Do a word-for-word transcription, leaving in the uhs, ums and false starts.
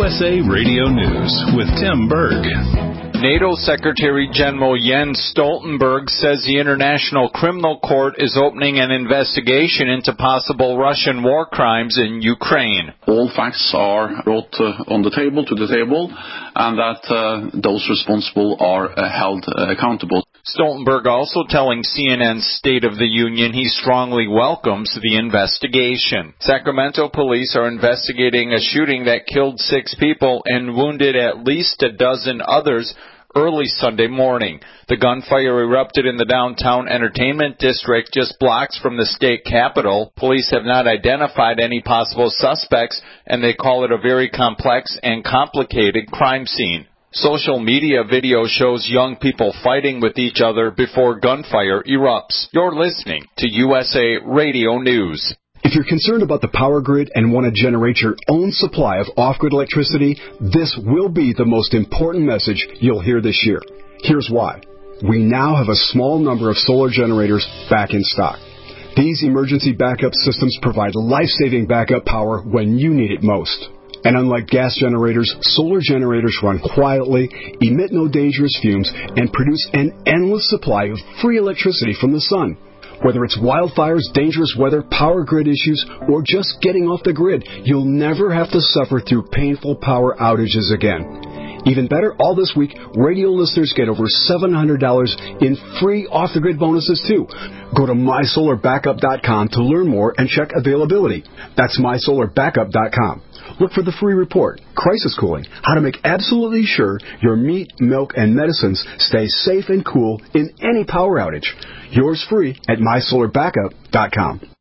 S A Radio News with Tim Berg. NATO Secretary General Jens Stoltenberg says the International Criminal Court is opening an investigation into possible Russian war crimes in Ukraine. All facts are brought uh, on the table, to the table, and that uh, those responsible are uh, held uh, accountable. Stoltenberg also telling C N N's State of the Union he strongly welcomes the investigation. Sacramento police are investigating a shooting that killed six people and wounded at least a dozen others early Sunday morning. The gunfire erupted in the downtown entertainment district just blocks from the state capitol. Police have not identified any possible suspects, and they call it a very complex and complicated crime scene. Social media video shows young people fighting with each other before gunfire erupts. You're listening to U S A Radio News. If you're concerned about the power grid and want to generate your own supply of off-grid electricity, this will be the most important message you'll hear this year. Here's why. We now have a small number of solar generators back in stock. These emergency backup systems provide life-saving backup power when you need it most. And unlike gas generators, solar generators run quietly, emit no dangerous fumes, and produce an endless supply of free electricity from the sun. Whether it's wildfires, dangerous weather, power grid issues, or just getting off the grid, you'll never have to suffer through painful power outages again. Even better, all this week, radio listeners get over seven hundred dollars in free off-the-grid bonuses, too. Go to my solar backup dot com to learn more and check availability. That's my solar backup dot com. Look for the free report, Crisis Cooling, how to make absolutely sure your meat, milk, and medicines stay safe and cool in any power outage. Yours free at my solar backup dot com.